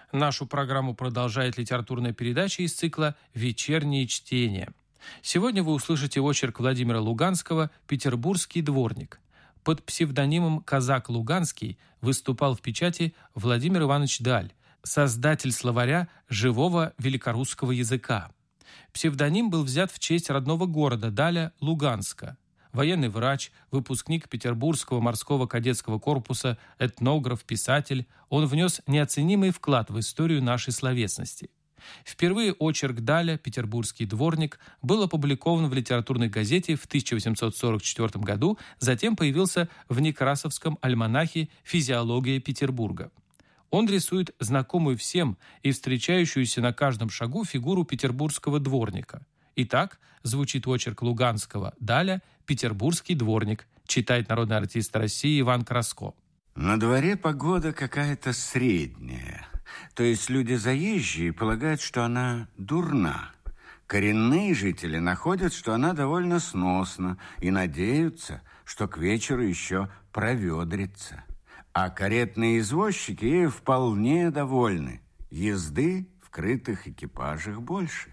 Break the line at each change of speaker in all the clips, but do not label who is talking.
Нашу программу продолжает литературная передача из цикла «Вечерние чтения». Сегодня вы услышите очерк Владимира Луганского «Петербургский дворник». Под псевдонимом «Казак Луганский» выступал в печати Владимир Иванович Даль, создатель словаря живого великорусского языка. Псевдоним был взят в честь родного города Даля Луганска. Военный врач, выпускник Петербургского морского кадетского корпуса, этнограф, писатель, он внес неоценимый вклад в историю нашей словесности. Впервые очерк Даля «Петербургский дворник» был опубликован в литературной газете в 1844 году, затем появился в некрасовском альманахе «Физиология Петербурга». Он рисует знакомую всем и встречающуюся на каждом шагу фигуру петербургского дворника. Итак, звучит очерк Луганского Даля «Петербургский дворник», читает народный артист России Иван Краско.
На дворе погода какая-то средняя. То есть люди заезжие полагают, что она дурна. Коренные жители находят, что она довольно сносна и надеются, что к вечеру еще проведрится. А каретные извозчики ею вполне довольны. Езды в крытых экипажах больше.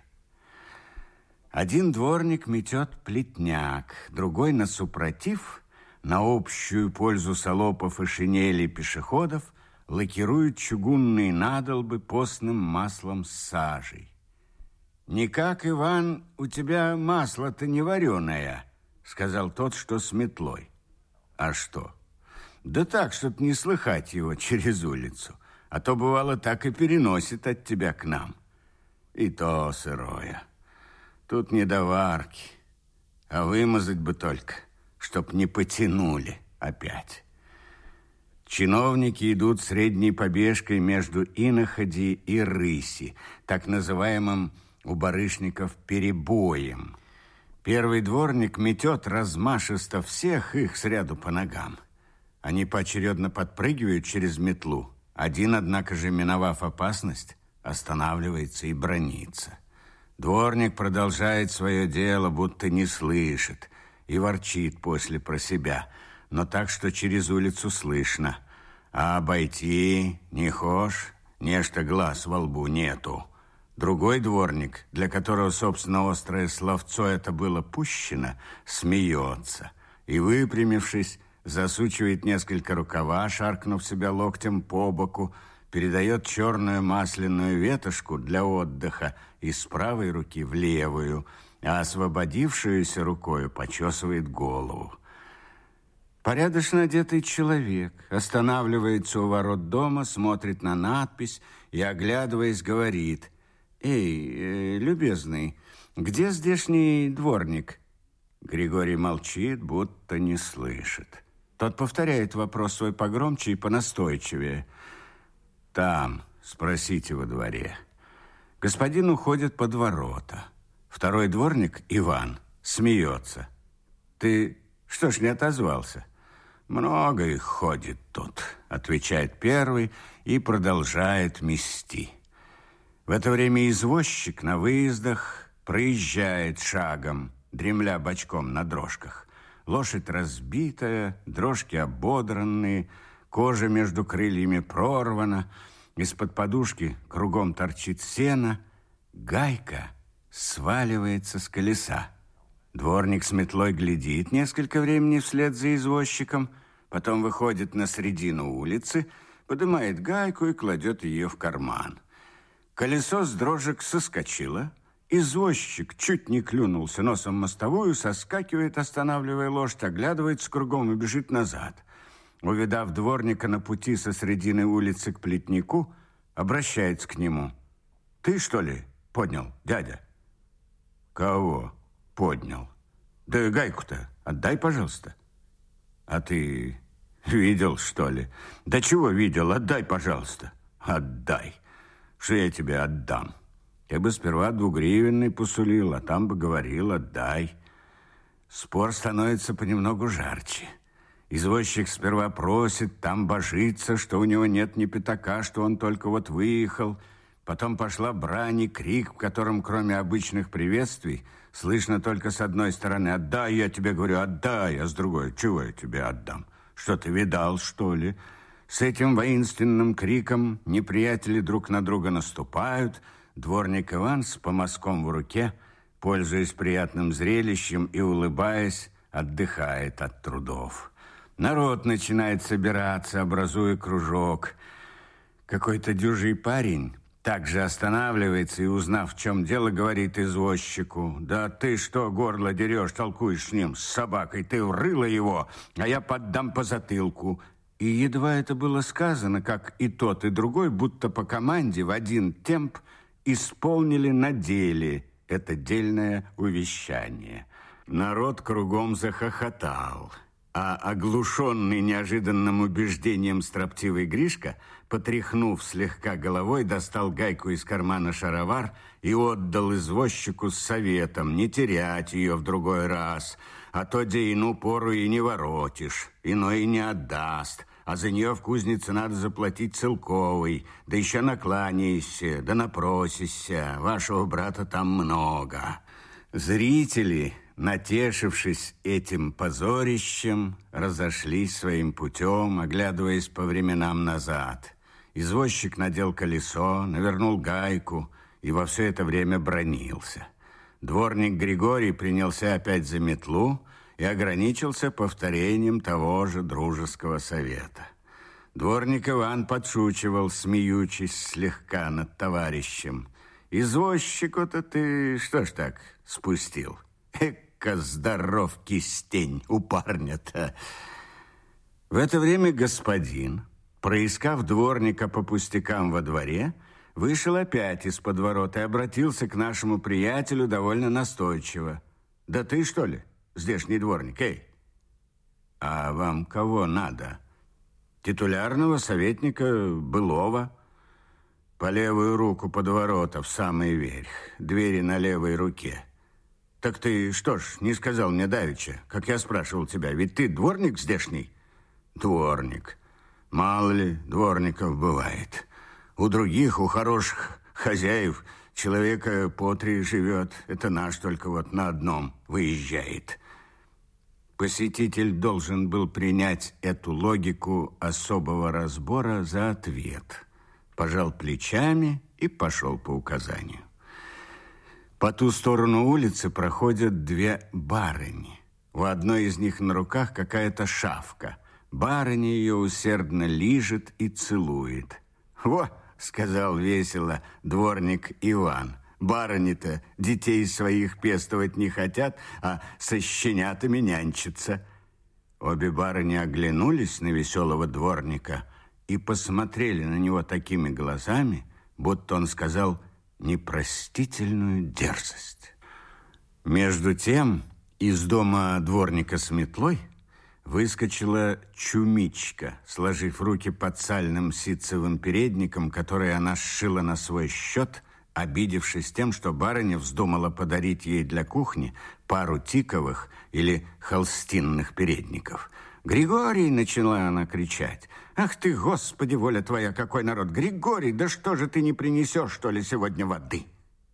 Один дворник метет плетняк, другой на супротив, на общую пользу салопов и шинелей пешеходов, лакирует чугунные надолбы постным маслом с сажей. «Никак, Иван, у тебя масло-то не вареное», — сказал тот, что с метлой. «А что?» «Да так, чтоб не слыхать его через улицу, а то, бывало, так и переносит от тебя к нам. И то сырое. Тут не до варки, а вымазать бы только, чтоб не потянули опять». Чиновники идут средней побежкой между иноходи и рыси, так называемым у барышников перебоем. Первый дворник метет размашисто всех их сряду по ногам. Они поочередно подпрыгивают через метлу. Один, однако же, миновав опасность, останавливается и бранится. Дворник продолжает свое дело, будто не слышит, и ворчит после про себя, но так, что через улицу слышно. А обойти не хошь, нечто глаз во лбу нету. Другой дворник, для которого, собственно, острое словцо это было пущено, смеется и, выпрямившись, засучивает несколько рукава, шаркнув себя локтем по боку, передает черную масляную ветошку для отдыха из правой руки в левую, а освободившуюся рукою почесывает голову. Порядочно одетый человек останавливается у ворот дома, смотрит на надпись и, оглядываясь, говорит: «Эй, любезный, где здешний дворник?» Григорий молчит, будто не слышит. Тот повторяет вопрос свой погромче и понастойчивее. «Там, спросите во дворе». Господин уходит под ворота. Второй дворник, Иван, смеется. «Ты что ж не отозвался?» «Много их ходит тут», — отвечает первый и продолжает мести. В это время извозчик на выездах проезжает шагом, дремля бочком на дрожках. Лошадь разбитая, дрожки ободранные, кожа между крыльями прорвана, из-под подушки кругом торчит сено, гайка сваливается с колеса. Дворник с метлой глядит несколько времени вслед за извозчиком, потом выходит на середину улицы, поднимает гайку и кладет ее в карман. Колесо с дрожек соскочило, извозчик чуть не клюнулся носом мостовую, соскакивает, останавливая лошадь, оглядывается кругом и бежит назад. Увидав дворника на пути со средины улицы к плетнику, обращается к нему. «Ты, что ли, поднял, дядя?» «Кого поднял?» «Да гайку-то отдай, пожалуйста». «А ты видел, что ли?» «Да чего видел? Отдай, пожалуйста». «Отдай. Что я тебе отдам? Я бы сперва 2-гривенный посулил, а там бы говорил: отдай». Спор становится понемногу жарче. Извозчик сперва просит, там божится, что у него нет ни пятака, что он только вот выехал. Потом пошла брань и крик, в котором, кроме обычных приветствий, слышно только с одной стороны: «Отдай, я тебе говорю, отдай», а с другой: «Чего я тебе отдам? Что, ты видал, что ли?» С этим воинственным криком неприятели друг на друга наступают. Дворник Иван с помазком в руке, пользуясь приятным зрелищем и улыбаясь, отдыхает от трудов. Народ начинает собираться, образуя кружок. Какой-то дюжий парень также останавливается и, узнав, в чем дело, говорит извозчику: «Да ты что горло дерешь, толкуешь с ним, с собакой? Ты врыла его, а я поддам по затылку». И едва это было сказано, как и тот, и другой, будто по команде, в один темп исполнили на деле это дельное увещание. Народ кругом захохотал, а оглушенный неожиданным убеждением строптивый Гришка, потряхнув слегка головой, достал гайку из кармана шаровар и отдал извозчику с советом не терять ее в другой раз, а то дейну пору и не воротишь, иной и не отдаст, а за нее в кузнице надо заплатить целковый, да еще накланяйся, да напросишься, вашего брата там много. Зрители, натешившись этим позорищем, разошлись своим путем, оглядываясь по временам назад. Извозчик надел колесо, навернул гайку и во все это время бранился. Дворник Григорий принялся опять за метлу и ограничился повторением того же дружеского совета. Дворник Иван подшучивал, смеючись слегка над товарищем: «Извозчику-то ты что ж так спустил? Эка здоров кистень у парня-то!» В это время господин, проискав дворника по пустякам во дворе, вышел опять из-под ворот и обратился к нашему приятелю довольно настойчиво: «Да ты, что ли, здешний дворник, эй? А вам кого надо? Титулярного советника былого? По левую руку под ворота, в самый верх, двери на левой руке. Так ты что ж, не сказал мне давеча, как я спрашивал тебя, ведь ты дворник здешний?» «Дворник. Мало ли дворников бывает. У других, у хороших хозяев, человека по 3 живет. Это наш только вот на одном выезжает». Посетитель должен был принять эту логику особого разбора за ответ. Пожал плечами и пошел по указанию. По ту сторону улицы проходят 2 барыни. У одной из них на руках какая-то шавка. Барыня ее усердно лижет и целует. «Во!» — сказал весело дворник Иван. «Барыни-то детей своих пестовать не хотят, а со щенятами нянчатся». Обе барыни оглянулись на веселого дворника и посмотрели на него такими глазами, будто он сказал непростительную дерзость. Между тем из дома дворника с метлой выскочила Чумичка, сложив руки под сальным ситцевым передником, который она сшила на свой счет, обидевшись тем, что барыня вздумала подарить ей для кухни пару тиковых или холстинных передников. «Григорий!» — начала она кричать. «Ах ты, Господи, воля твоя, какой народ! Григорий, да что же ты не принесешь, что ли, сегодня воды?»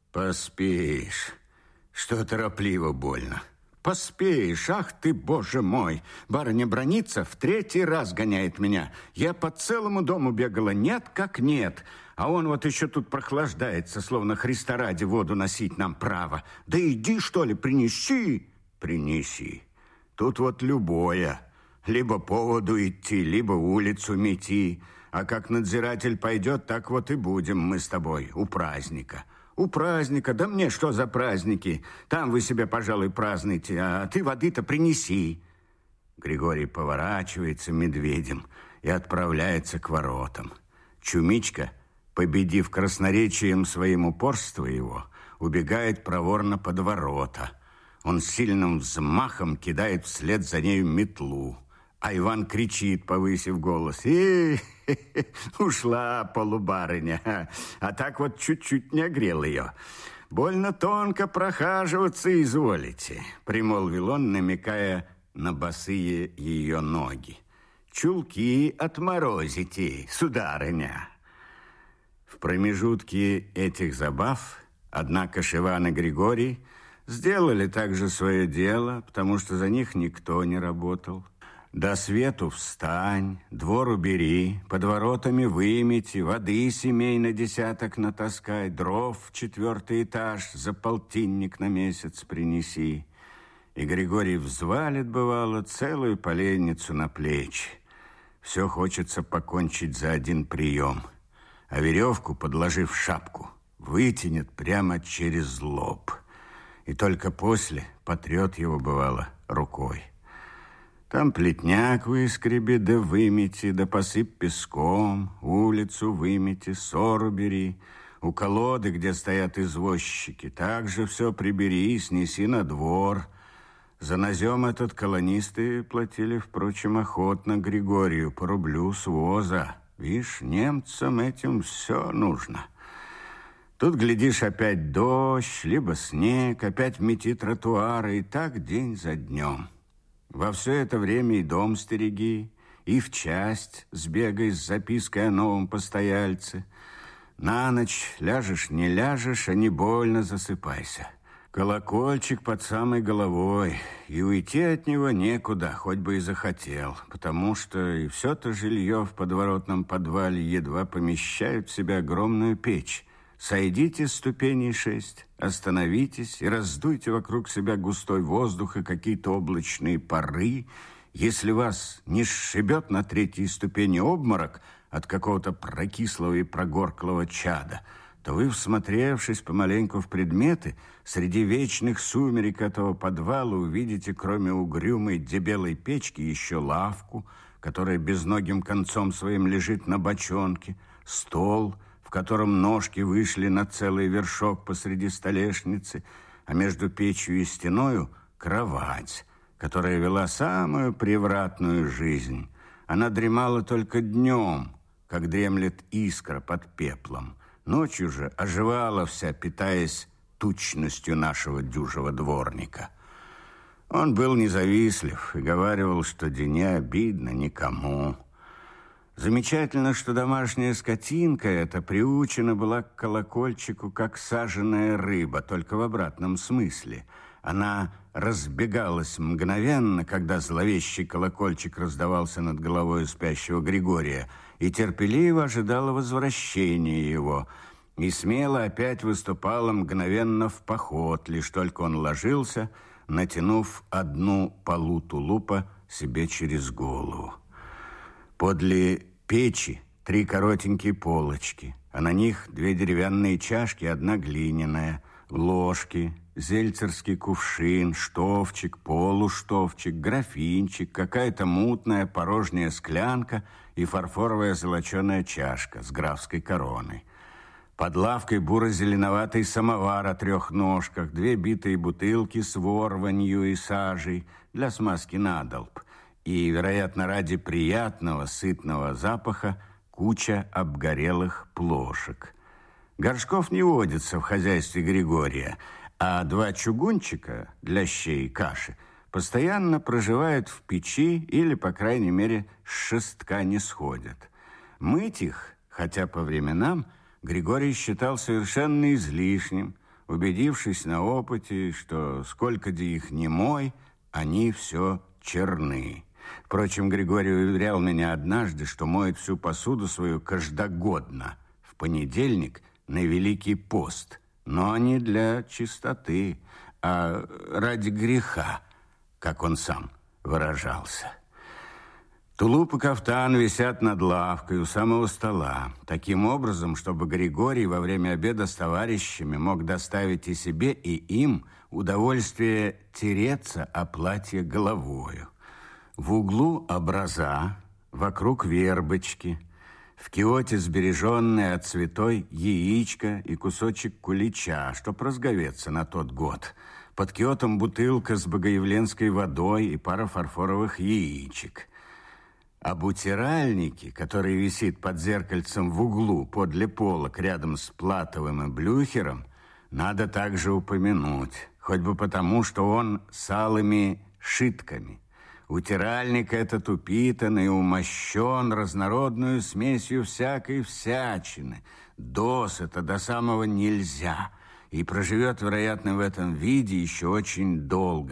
«Поспеешь, что торопливо больно. Поспеешь, ах ты, Боже мой! Барыня бранится, в 3-й раз гоняет меня. Я по целому дому бегала, нет как нет. А он вот еще тут прохлаждается, словно Христа ради воду носить нам право. Да иди, что ли, принеси!» «Принеси. Тут вот любое. Либо по воду идти, либо улицу мети. А как надзиратель пойдет, так вот и будем мы с тобой у праздника». «У праздника? Да мне что за праздники? Там вы себе, пожалуй, празднуйте, а ты воды-то принеси». Григорий поворачивается медведем и отправляется к воротам. Чумичка, победив красноречием своим упорство его, убегает проворно под ворота. Он сильным взмахом кидает вслед за нею метлу. А Иван кричит, повысив голос: «Эй, ушла полубарыня, а так вот чуть-чуть не огрел ее. Больно тонко прохаживаться изволите», — примолвил он, намекая на босые ее ноги. «Чулки отморозите, сударыня». В промежутке этих забав, однако, Иван и Григорий сделали также свое дело, потому что за них никто не работал. До свету встань, двор убери, под воротами вымети, воды семей на десяток натаскай, дров в 4-й этаж за полтинник на месяц принеси. И Григорий взвалит, бывало, целую поленницу на плечи. Все хочется покончить за один прием, а веревку, подложив шапку, вытянет прямо через лоб. И только после потрет его, бывало, рукой. Там плетняк выскреби, да вымети, да посыпь песком, улицу вымети, сору бери. У колоды, где стоят извозчики, также все прибери и снеси на двор. За назем этот колонисты платили, впрочем, охотно Григорию по рублю с воза. Вишь, немцам этим все нужно. Тут, глядишь, опять дождь, либо снег, опять мети тротуары, и так день за днем. Во все это время и дом стереги, и в часть сбегай с запиской о новом постояльце. На ночь ляжешь, не ляжешь, а не больно засыпайся. Колокольчик под самой головой, и уйти от него некуда, хоть бы и захотел, потому что и все-то жилье в подворотном подвале едва помещают в себя огромную печь. Сойдите с ступеней 6, остановитесь и раздуйте вокруг себя густой воздух и какие-то облачные пары. Если вас не сшибет на 3-й ступени обморок от какого-то прокислого и прогорклого чада, то вы, всмотревшись помаленьку в предметы, среди вечных сумерек этого подвала увидите, кроме угрюмой дебелой печки, еще лавку, которая безногим концом своим лежит на бочонке, стол, в котором ножки вышли на целый вершок посреди столешницы, а между печью и стеною кровать, которая вела самую превратную жизнь. Она дремала только днем, как дремлет искра под пеплом. Ночью же оживала вся, питаясь тучностью нашего дюжего дворника. Он был независлив и говаривал, что не обидно никому. Замечательно, что домашняя скотинка эта приучена была к колокольчику, как саженая рыба, только в обратном смысле. Она разбегалась мгновенно, когда зловещий колокольчик раздавался над головой спящего Григория, и терпеливо ожидала возвращения его, и смело опять выступала мгновенно в поход, лишь только он ложился, натянув одну полу тулупа себе через голову. Подле печи 3 коротенькие полочки, а на них 2 деревянные чашки, 1 глиняная, ложки, зельцерский кувшин, штофчик, полуштофчик, графинчик, какая-то мутная порожняя склянка и фарфоровая золоченая чашка с графской короной. Под лавкой буро-зеленоватый самовар о 3 ножках, 2 битые бутылки с ворванью и сажей для смазки надолб. И, вероятно, ради приятного, сытного запаха куча обгорелых плошек. Горшков не водится в хозяйстве Григория, а 2 чугунчика для щей и каши постоянно проживают в печи или, по крайней мере, с шестка не сходят. Мыть их, хотя по временам, Григорий считал совершенно излишним, убедившись на опыте, что сколько-де их не мой, они все черны. Впрочем, Григорий уверял меня однажды, что моет всю посуду свою каждогодно, в понедельник на Великий пост, но не для чистоты, а ради греха, как он сам выражался. Тулуп и кафтан висят над лавкой у самого стола, таким образом, чтобы Григорий во время обеда с товарищами мог доставить и себе, и им удовольствие тереться о платье головою. В углу образа, вокруг вербочки, в киоте сбереженное от святой яичко и кусочек кулича, чтоб разговеться на тот год. Под киотом бутылка с богоявленской водой и пара фарфоровых яичек. Об утиральнике, который висит под зеркальцем в углу подле полок рядом с Платовым и Блюхером, надо также упомянуть, хоть бы потому, что он с алыми шитками. Утиральник этот упитан и умощен разнородную смесью всякой всячины. Досыта до самого нельзя. И проживет, вероятно, в этом виде еще очень долго,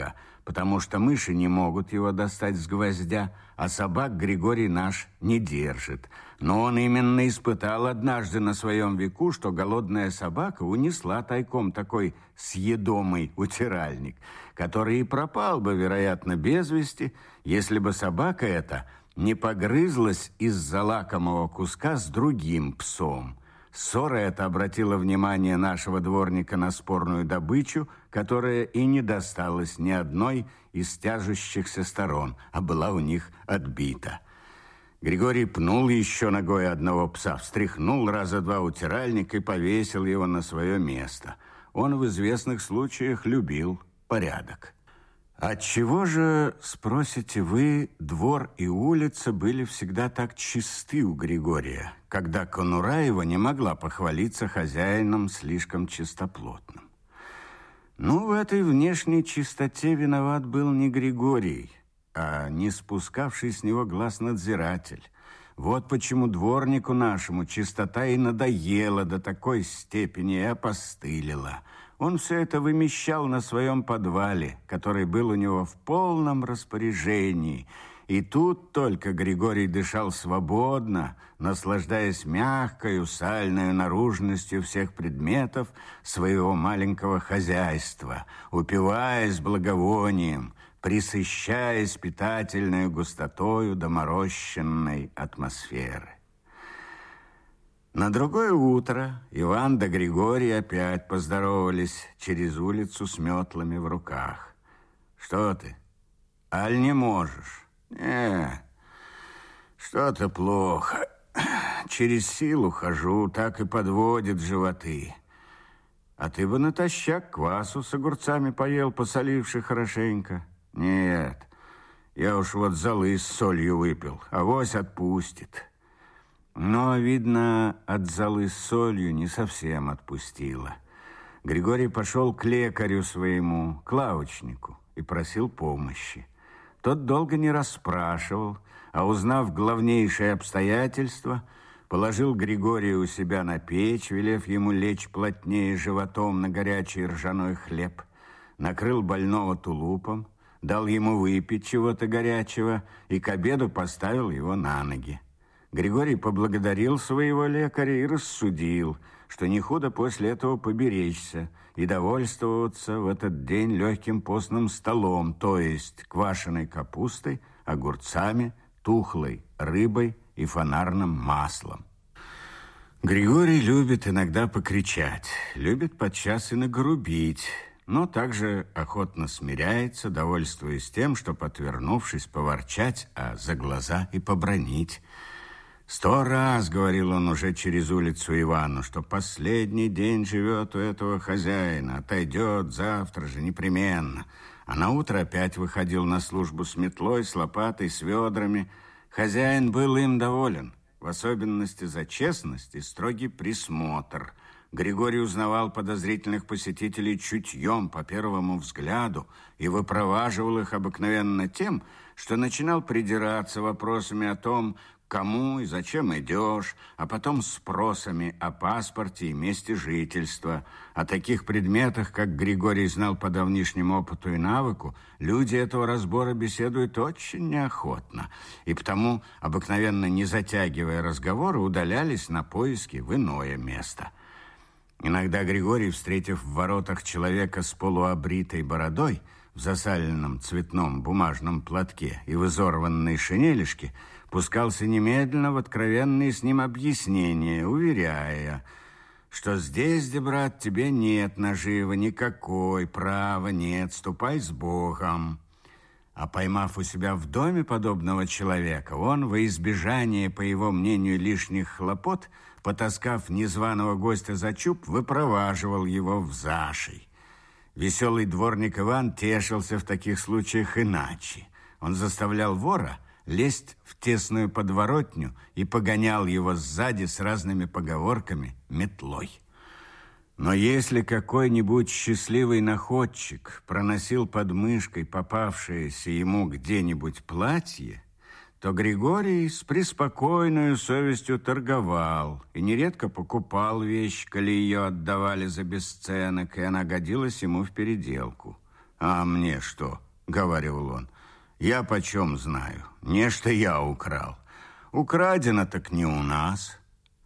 потому что мыши не могут его достать с гвоздя, а собак Григорий наш не держит. Но он именно испытал однажды на своем веку, что голодная собака унесла тайком такой съедомый утиральник, который и пропал бы, вероятно, без вести, если бы собака эта не погрызлась из-за лакомого куска с другим псом. Ссора эта обратила внимание нашего дворника на спорную добычу, которая и не досталась ни одной из тяжущихся сторон, а была у них отбита. Григорий пнул еще ногой одного пса, встряхнул раза два утиральник и повесил его на свое место. Он в известных случаях любил порядок. Отчего же, спросите вы, двор и улица были всегда так чисты у Григория, когда конура его не могла похвалиться хозяином слишком чистоплотным? Ну, в этой внешней чистоте виноват был не Григорий, а не спускавший с него глаз надзиратель. Вот почему дворнику нашему чистота и надоела до такой степени и опостылила. Он все это вымещал на своем подвале, который был у него в полном распоряжении. И тут только Григорий дышал свободно, наслаждаясь мягкою сальной наружностью всех предметов своего маленького хозяйства, упиваясь благовонием, присыщаясь питательной густотою доморощенной атмосферы. На другое утро Иван да Григорий опять поздоровались через улицу с метлами в руках. Что ты, аль не можешь? Что-то плохо. Через силу хожу, так и подводит животы. А ты бы натощак квасу с огурцами поел, посоливши хорошенько. Нет, я уж вот золы с солью выпил, авось отпустит. Но, видно, от золы с солью не совсем отпустила. Григорий пошел к лекарю своему, к лавочнику, и просил помощи. Тот долго не расспрашивал, а узнав главнейшие обстоятельства, положил Григория у себя на печь, велев ему лечь плотнее животом на горячий ржаной хлеб, накрыл больного тулупом, дал ему выпить чего-то горячего и к обеду поставил его на ноги. Григорий поблагодарил своего лекаря и рассудил, что не худо после этого поберечься и довольствоваться в этот день легким постным столом, то есть квашеной капустой, огурцами, тухлой рыбой и фонарным маслом. Григорий любит иногда покричать, любит подчас и нагрубить, но также охотно смиряется, довольствуясь тем, что, отвернувшись, поворчать, а за глаза и побранить. 100 раз говорил он уже через улицу Ивану, что последний день живет у этого хозяина, отойдет завтра же непременно. А наутро опять выходил на службу с метлой, с лопатой, с ведрами. Хозяин был им доволен, в особенности за честность и строгий присмотр. Григорий узнавал подозрительных посетителей чутьем по первому взгляду и выпроваживал их обыкновенно тем, что начинал придираться вопросами о том, кому и зачем идешь, а потом спросами о паспорте и месте жительства. О таких предметах, как Григорий знал по давнишнему опыту и навыку, люди этого разбора беседуют очень неохотно, и потому, обыкновенно не затягивая разговоры, удалялись на поиски в иное место. Иногда Григорий, встретив в воротах человека с полуобритой бородой, в засаленном цветном бумажном платке и в изорванной шинелишке, пускался немедленно в откровенные с ним объяснения, уверяя, что здесь, где, брат, тебе нет наживы никакой, права нет, ступай с Богом. А поймав у себя в доме подобного человека, он, во избежание, по его мнению, лишних хлопот, потаскав незваного гостя за чуб, выпроваживал его в зашей. Веселый дворник Иван тешился в таких случаях иначе. Он заставлял вора лезть в тесную подворотню и погонял его сзади с разными поговорками метлой. Но если какой-нибудь счастливый находчик проносил под мышкой попавшееся ему где-нибудь платье, то Григорий с преспокойной совестью торговал и нередко покупал вещь, коли ее отдавали за бесценок, и она годилась ему в переделку. А мне что? говорил он. «Я почем знаю? Нечто я украл. Украдено так не у нас».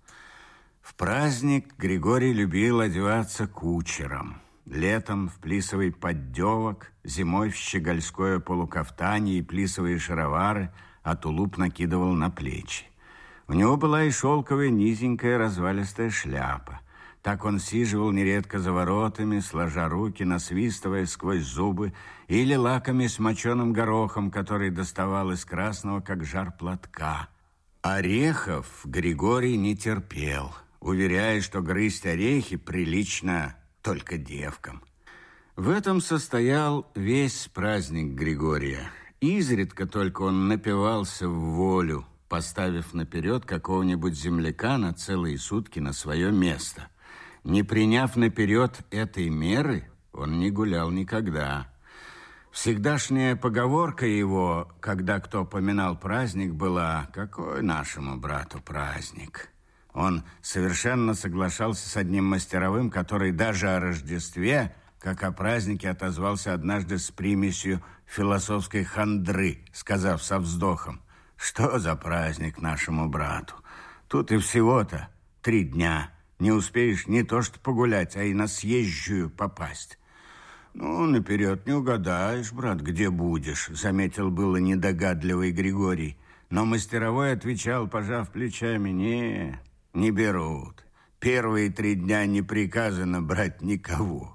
В праздник Григорий любил одеваться кучером. Летом в плисовый поддевок, зимой в щегольское полукафтанье и плисовые шаровары, а тулуп накидывал на плечи. У него была и шелковая низенькая развалистая шляпа. Так он сиживал нередко за воротами, сложа руки, насвистывая сквозь зубы, или лаками с моченым горохом, который доставал из красного, как жар платка. Орехов Григорий не терпел, уверяя, что грызть орехи прилично только девкам. В этом состоял весь праздник Григория. Изредка только он напивался в волю, поставив наперед какого-нибудь земляка на целые сутки на свое место. Не приняв наперед этой меры, он не гулял никогда. Всегдашняя поговорка его, когда кто поминал праздник, была: «Какой нашему брату праздник?» Он совершенно соглашался с одним мастеровым, который даже о Рождестве, как о празднике, отозвался однажды с примесью философской хандры, сказав со вздохом: «Что за праздник нашему брату? Тут и всего-то 3 дня. Не успеешь не то что погулять, а и на съезжую попасть». «Ну, наперед не угадаешь, брат, где будешь», заметил было недогадливый Григорий. Но мастеровой отвечал, пожав плечами: не берут. Первые 3 дня не приказано брать никого».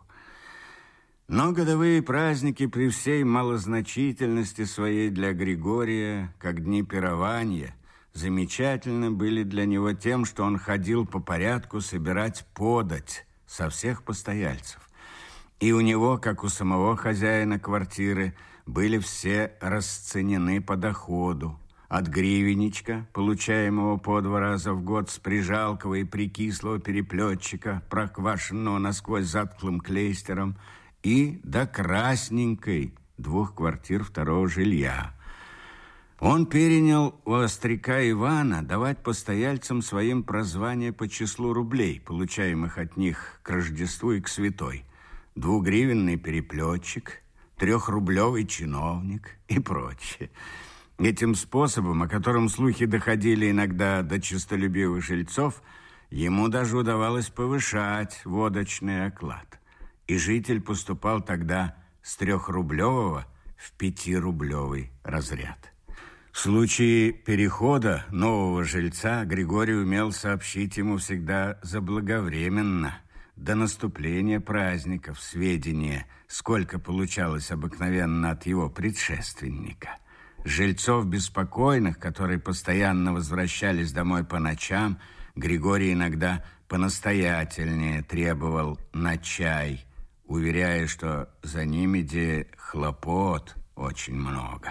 Но годовые праздники при всей малозначительности своей для Григория, как дни пирования, замечательны были для него тем, что он ходил по порядку собирать подать со всех постояльцев. И у него, как у самого хозяина квартиры, были все расценены по доходу. От гривенничка, получаемого по 2 раза в год, с прижалкого и прикислого переплетчика, проквашенного насквозь затклым клейстером, и до красненькой 2 квартир 2-го жилья. Он перенял у остряка Ивана давать постояльцам своим прозвания по числу рублей, получаемых от них к Рождеству и к Святой: 2-гривенный переплетчик, 3-рублевый чиновник и прочее. Этим способом, о котором слухи доходили иногда до честолюбивых жильцов, ему даже удавалось повышать водочный оклад. И житель поступал тогда с 3-рублевого в 5-рублевый разряд. В случае перехода нового жильца Григорий умел сообщить ему всегда заблаговременно, до наступления праздников, сведения, сколько получалось обыкновенно от его предшественника. Жильцов беспокойных, которые постоянно возвращались домой по ночам, Григорий иногда понастоятельнее требовал на чай, уверяя, что за ними де хлопот очень много.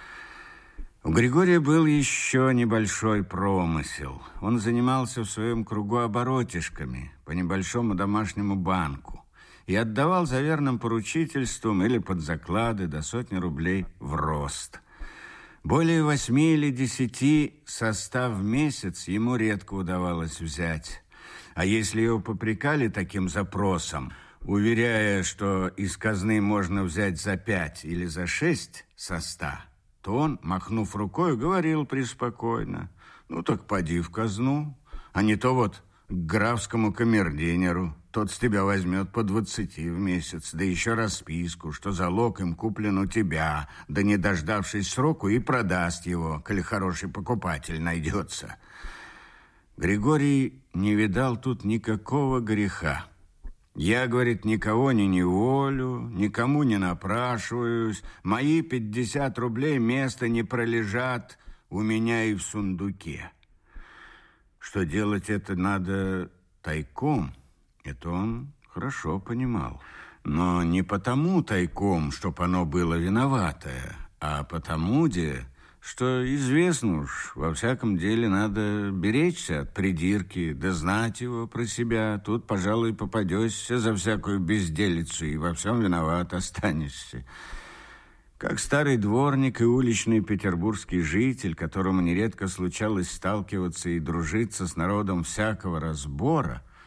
У Григория был еще небольшой промысел. Он занимался в своем кругу оборотишками по небольшому домашнему банку и отдавал за верным поручительством или под заклады до 100 рублей в рост. Более 8 или 10 состав в месяц ему редко удавалось взять. А если его попрекали таким запросом, уверяя, что из казны можно взять за 5 или за 6 со 100, то он, махнув рукой, говорил преспокойно: «Ну так поди в казну, а не то вот к графскому камердинеру. Тот с тебя возьмет по 20 в месяц, да еще расписку, что залог им куплен у тебя, да не дождавшись сроку и продаст его, коли хороший покупатель найдется». Григорий не видал тут никакого греха. «Я, — говорит, — никого не неволю, никому не напрашиваюсь, мои 50 рублей места не пролежат у меня и в сундуке». Что делать это надо тайком, это он хорошо понимал. Но не потому тайком, чтоб оно было виноватое, а потому, что известно уж, во всяком деле надо беречься от придирки, да знать его про себя. Тут, пожалуй, попадешься за всякую безделицу и во всем виноват останешься. Как старый дворник и уличный петербургский житель, которому нередко случалось сталкиваться и дружиться с народом всякого разбора,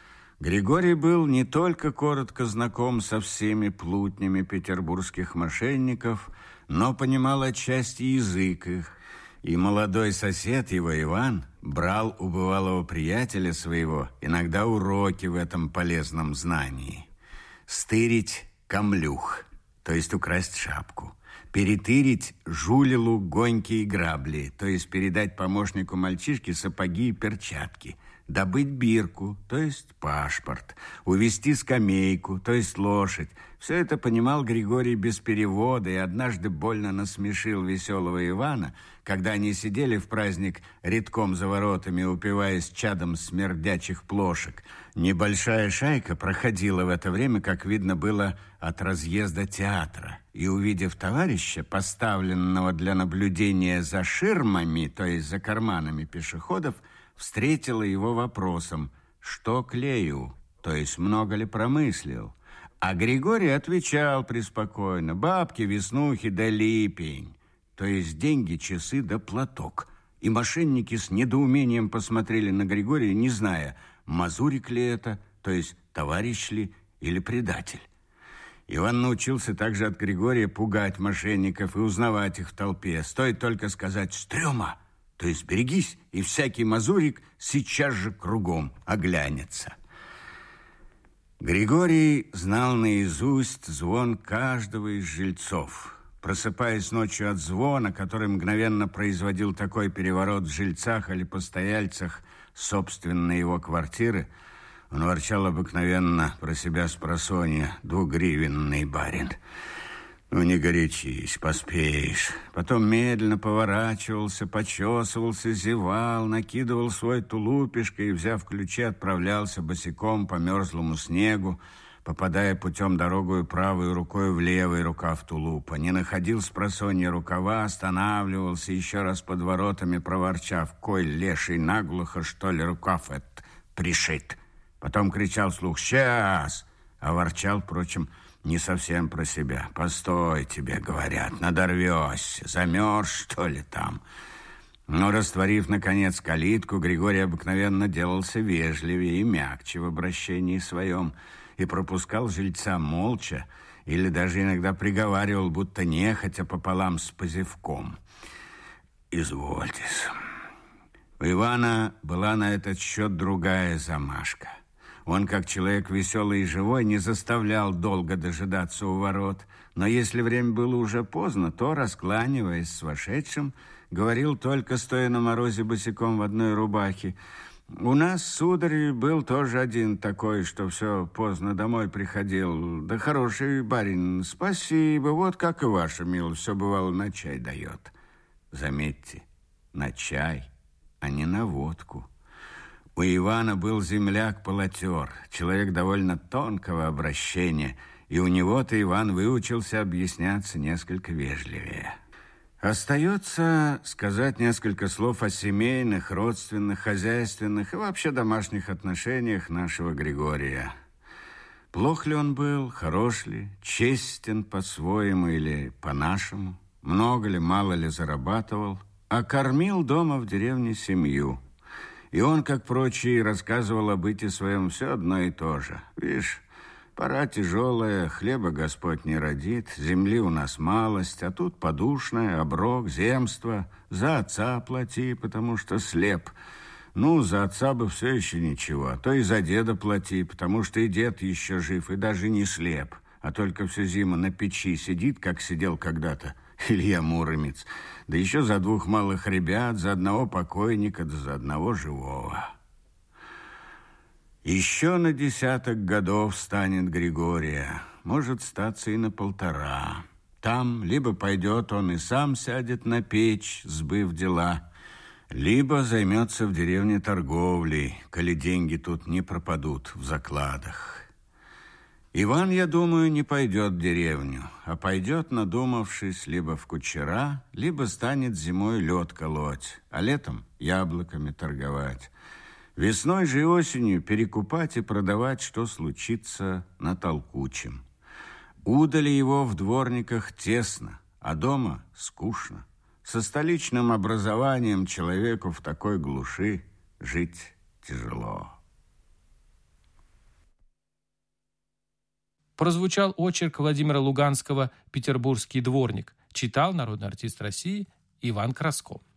Григорий был не только коротко знаком со всеми плутнями петербургских мошенников, но понимал отчасти язык их, и молодой сосед его, Иван, брал у бывалого приятеля своего иногда уроки в этом полезном знании. Стырить камлюх, то есть украсть шапку, перетырить жулилу гоньки и грабли, то есть передать помощнику мальчишки сапоги и перчатки, добыть бирку, то есть паспорт, увести скамейку, то есть лошадь. Все это понимал Григорий без перевода и однажды больно насмешил веселого Ивана, когда они сидели в праздник редком за воротами, упиваясь чадом смердячих плошек. Небольшая шайка проходила в это время, как видно было, от разъезда театра, и, увидев товарища, поставленного для наблюдения за ширмами, то есть за карманами пешеходов, встретила его вопросом: что клею, то есть много ли промыслил. А Григорий отвечал преспокойно: бабки, веснухи да липень, то есть деньги, часы да платок. И мошенники с недоумением посмотрели на Григория, не зная, мазурик ли это, то есть товарищ ли или предатель. Иван научился также от Григория пугать мошенников и узнавать их в толпе. Стоит только сказать «стрёма», то есть берегись, и всякий мазурик сейчас же кругом оглянется. Григорий знал наизусть звон каждого из жильцов. Просыпаясь ночью от звона, который мгновенно производил такой переворот в жильцах или постояльцах собственной его квартиры, он ворчал обыкновенно про себя спросонья: двугривенный барин. Ну, не горячись, поспеешь. Потом медленно поворачивался, почесывался, зевал, накидывал свой тулупишко и, взяв ключи, отправлялся босиком по мерзлому снегу, попадая путем дорогою правой рукой в левый рукав тулупа. Не находил спросонья рукава, останавливался, еще раз под воротами проворчав: кой леший, наглухо, что ли, рукав этот пришит. Потом кричал вслух: «Сейчас!» А ворчал, впрочем, не совсем про себя. «Постой, тебе говорят, надорвешься, замерз, что ли, там?» Но, растворив, наконец, калитку, Григорий обыкновенно делался вежливее и мягче в обращении своем и пропускал жильца молча или даже иногда приговаривал, будто нехотя, пополам с позевком: «Извольтесь». У Ивана была на этот счет другая замашка. Он, как человек веселый и живой, не заставлял долго дожидаться у ворот, но если время было уже поздно, то, раскланиваясь с вошедшим, говорил, только стоя на морозе босиком в одной рубахе: «У нас, сударь, был тоже один такой, что все поздно домой приходил. Да хороший барин, спасибо, вот как и ваша милость, все бывало на чай дает». Заметьте, на чай, а не на водку. У Ивана был земляк-полотер, человек довольно тонкого обращения, и у него-то Иван выучился объясняться несколько вежливее. Остается сказать несколько слов о семейных, родственных, хозяйственных и вообще домашних отношениях нашего Григория. Плох ли он был, хорош ли, честен по-своему или по-нашему, много ли, мало ли зарабатывал, а кормил дома в деревне семью. И он, как прочие, рассказывал о быте своем все одно и то же. Видишь, пора тяжелая, хлеба Господь не родит, земли у нас малость, а тут подушное, оброк, земство. За отца плати, потому что слеп. Ну, за отца бы все еще ничего, а то и за деда плати, потому что и дед еще жив, и даже не слеп, а только всю зиму на печи сидит, как сидел когда-то Илья Муромец. Да еще за двух малых ребят, за одного покойника, да за одного живого. Еще на 10 годов станет Григория, может статься и на 1,5. Там либо пойдет он и сам сядет на печь, сбыв дела, либо займется в деревне торговлей, коли деньги тут не пропадут в закладах. Иван, я думаю, не пойдет в деревню, а пойдет, надумавшись, либо в кучера, либо станет зимой лед колоть, а летом яблоками торговать. Весной же и осенью перекупать и продавать, что случится на толкучем. Удали его в дворниках тесно, а дома скучно. Со столичным образованием человеку в такой глуши жить тяжело.
прозвучал очерк Владимира Луганского «Петербургский дворник». Читал народный артист России Иван Краско.